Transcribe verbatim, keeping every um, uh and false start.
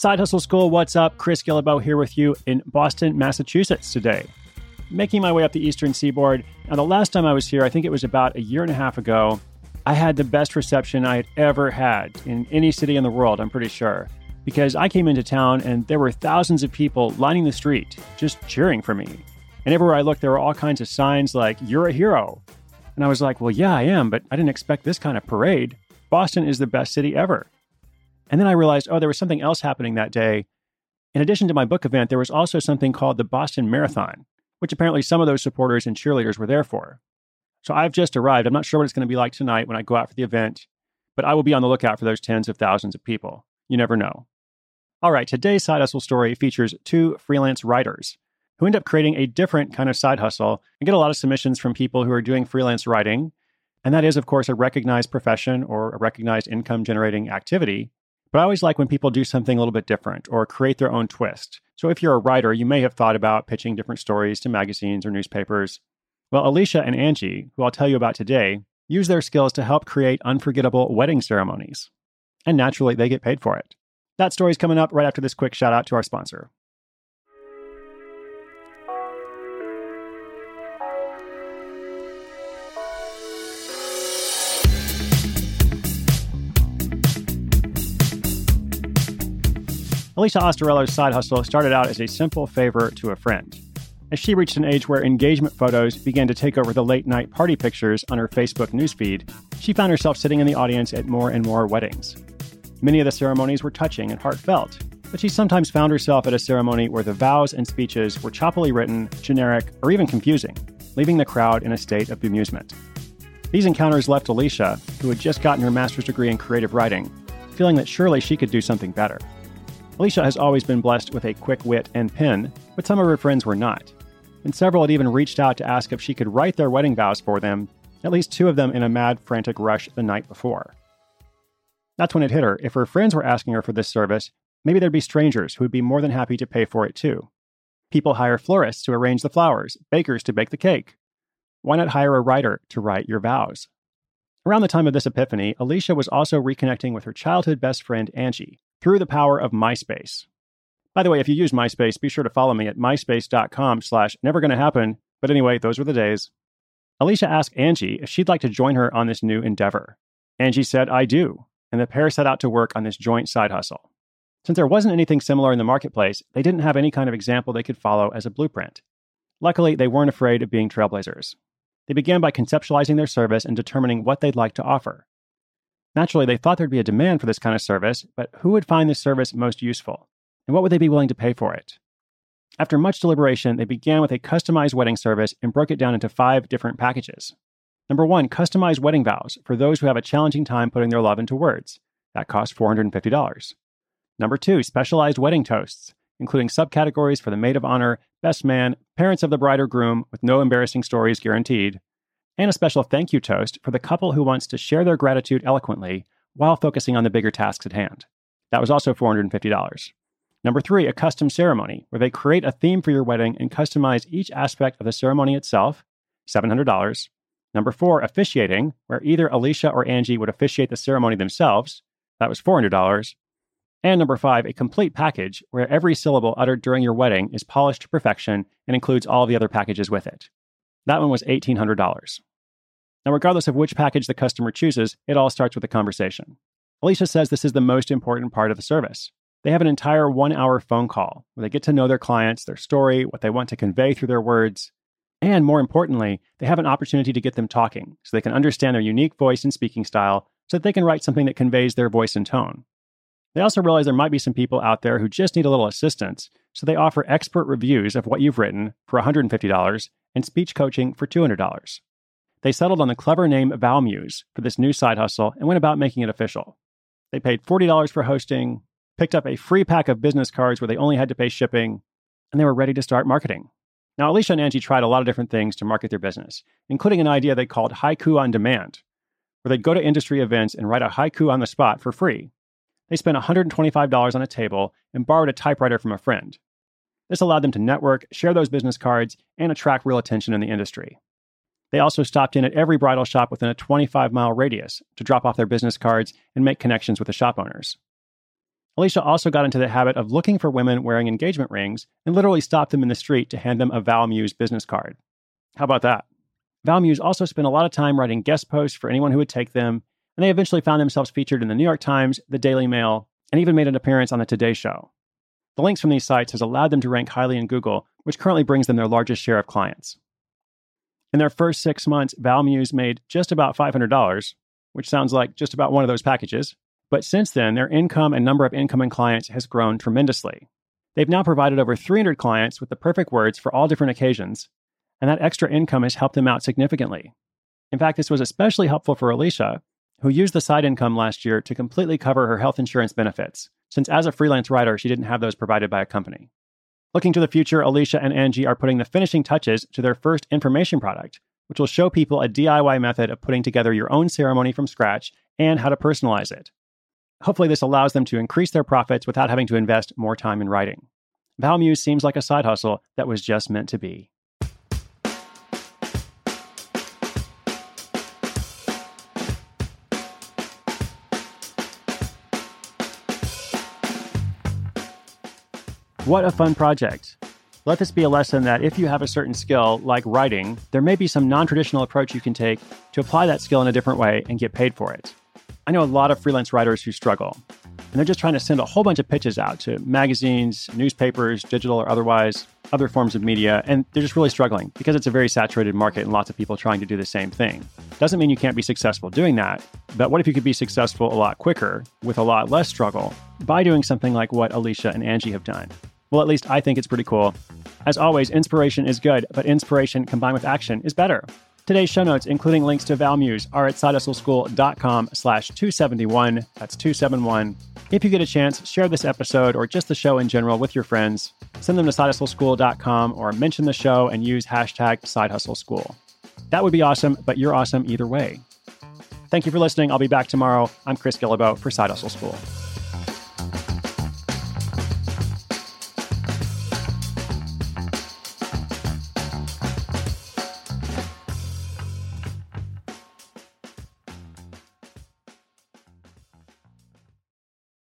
Side Hustle School, what's up? Chris Guillebeau here with you in Boston, Massachusetts today. Making my way up the eastern seaboard. Now, the last time I was here, I think it was about a year and a half ago, I had the best reception I had ever had in any city in the world, I'm pretty sure. Because I came into town and there were thousands of people lining the street, just cheering for me. And everywhere I looked, there were all kinds of signs like, "You're a hero." And I was like, well, yeah, I am, but I didn't expect this kind of parade. Boston is the best city ever. And then I realized, oh, there was something else happening that day. In addition to my book event, there was also something called the Boston Marathon, which apparently some of those supporters and cheerleaders were there for. So I've just arrived. I'm not sure what it's going to be like tonight when I go out for the event, but I will be on the lookout for those tens of thousands of people. You never know. All right, today's side hustle story features two freelance writers who end up creating a different kind of side hustle and get a lot of submissions from people who are doing freelance writing. And that is, of course, a recognized profession or a recognized income-generating activity. But I always like when people do something a little bit different or create their own twist. So if you're a writer, you may have thought about pitching different stories to magazines or newspapers. Well, Alicia and Angie, who I'll tell you about today, use their skills to help create unforgettable wedding ceremonies. And naturally, they get paid for it. That story's coming up right after this quick shout out to our sponsor. Alicia Osterello's side hustle started out as a simple favor to a friend. As she reached an age where engagement photos began to take over the late-night party pictures on her Facebook newsfeed, she found herself sitting in the audience at more and more weddings. Many of the ceremonies were touching and heartfelt, but she sometimes found herself at a ceremony where the vows and speeches were choppily written, generic, or even confusing, leaving the crowd in a state of bemusement. These encounters left Alicia, who had just gotten her master's degree in creative writing, feeling that surely she could do something better. Alicia has always been blessed with a quick wit and pen, but some of her friends were not. And several had even reached out to ask if she could write their wedding vows for them, at least two of them in a mad, frantic rush the night before. That's when it hit her. If her friends were asking her for this service, maybe there'd be strangers who would be more than happy to pay for it too. People hire florists to arrange the flowers, bakers to bake the cake. Why not hire a writer to write your vows? Around the time of this epiphany, Alicia was also reconnecting with her childhood best friend, Angie, through the power of MySpace. By the way, if you use MySpace, be sure to follow me at myspace.com slash never gonna happen. But anyway, those were the days. Alicia asked Angie if she'd like to join her on this new endeavor. Angie said, I do. And the pair set out to work on this joint side hustle. Since there wasn't anything similar in the marketplace, they didn't have any kind of example they could follow as a blueprint. Luckily, they weren't afraid of being trailblazers. They began by conceptualizing their service and determining what they'd like to offer. Naturally, they thought there'd be a demand for this kind of service, but who would find this service most useful? And what would they be willing to pay for it? After much deliberation, they began with a customized wedding service and broke it down into five different packages. Number one, customized wedding vows for those who have a challenging time putting their love into words. That costs four hundred fifty dollars. Number two, specialized wedding toasts, including subcategories for the maid of honor, best man, parents of the bride or groom with no embarrassing stories guaranteed, and a special thank you toast for the couple who wants to share their gratitude eloquently while focusing on the bigger tasks at hand. That was also four hundred fifty dollars. Number three, a custom ceremony, where they create a theme for your wedding and customize each aspect of the ceremony itself, seven hundred dollars. Number four, officiating, where either Alicia or Angie would officiate the ceremony themselves. That was four hundred dollars. And number five, a complete package, where every syllable uttered during your wedding is polished to perfection and includes all the other packages with it. That one was eighteen hundred dollars. Now, regardless of which package the customer chooses, it all starts with a conversation. Alicia says this is the most important part of the service. They have an entire one-hour phone call where they get to know their clients, their story, what they want to convey through their words, and more importantly, they have an opportunity to get them talking so they can understand their unique voice and speaking style so that they can write something that conveys their voice and tone. They also realize there might be some people out there who just need a little assistance, so they offer expert reviews of what you've written for one hundred fifty dollars and speech coaching for two hundred dollars. They settled on the clever name VowMuse for this new side hustle and went about making it official. They paid forty dollars for hosting, picked up a free pack of business cards where they only had to pay shipping, and they were ready to start marketing. Now, Alicia and Angie tried a lot of different things to market their business, including an idea they called Haiku on Demand, where they'd go to industry events and write a haiku on the spot for free. They spent one hundred twenty-five dollars on a table and borrowed a typewriter from a friend. This allowed them to network, share those business cards, and attract real attention in the industry. They also stopped in at every bridal shop within a twenty-five mile radius to drop off their business cards and make connections with the shop owners. Alicia also got into the habit of looking for women wearing engagement rings and literally stopped them in the street to hand them a Valmuse business card. How about that? Valmuse also spent a lot of time writing guest posts for anyone who would take them, and they eventually found themselves featured in the New York Times, the Daily Mail, and even made an appearance on the Today Show. The links from these sites has allowed them to rank highly in Google, which currently brings them their largest share of clients. In their first six months, Valmuse made just about five hundred dollars, which sounds like just about one of those packages. But since then, their income and number of incoming clients has grown tremendously. They've now provided over three hundred clients with the perfect words for all different occasions, and that extra income has helped them out significantly. In fact, this was especially helpful for Alicia, who used the side income last year to completely cover her health insurance benefits, since as a freelance writer, she didn't have those provided by a company. Looking to the future, Alicia and Angie are putting the finishing touches to their first information product, which will show people a D I Y method of putting together your own ceremony from scratch and how to personalize it. Hopefully, this allows them to increase their profits without having to invest more time in writing. Valmuse seems like a side hustle that was just meant to be. What a fun project. Let this be a lesson that if you have a certain skill, like writing, there may be some non-traditional approach you can take to apply that skill in a different way and get paid for it. I know a lot of freelance writers who struggle, and they're just trying to send a whole bunch of pitches out to magazines, newspapers, digital or otherwise, other forms of media, and they're just really struggling because it's a very saturated market and lots of people trying to do the same thing. Doesn't mean you can't be successful doing that, but what if you could be successful a lot quicker with a lot less struggle by doing something like what Alicia and Angie have done? Well, at least I think it's pretty cool. As always, inspiration is good, but inspiration combined with action is better. Today's show notes, including links to Valmuse, are at sidehustleschool.com slash 271. That's two seven one. If you get a chance, share this episode or just the show in general with your friends. Send them to side hustle school dot com or mention the show and use hashtag sidehustleschool. That would be awesome, but you're awesome either way. Thank you for listening. I'll be back tomorrow. I'm Chris Guillebeau for Side Hustle School.